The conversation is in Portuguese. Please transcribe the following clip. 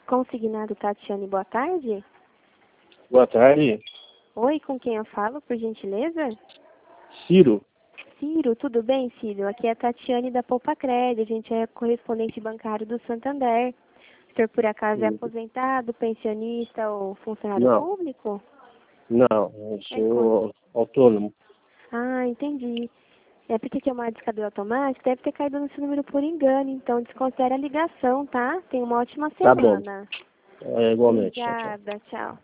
Consignado Tatiane, boa tarde. Boa tarde. Oi, com quem eu falo, por gentileza? Ciro. Ciro, tudo bem, Ciro? Aqui é a Tatiane da Poupa Crédito, a gente é correspondente bancário do Santander. O senhor, por acaso, é aposentado, pensionista ou funcionário Não, público? não, eu sou autônomo. Ah, entendi. É porque aqui é uma discador automática, deve ter caído no seu número por engano, então desconsidere a ligação, tá? Tenha uma ótima Tá bom. semana. É, igualmente. Tchau, tchau. Obrigada, tchau.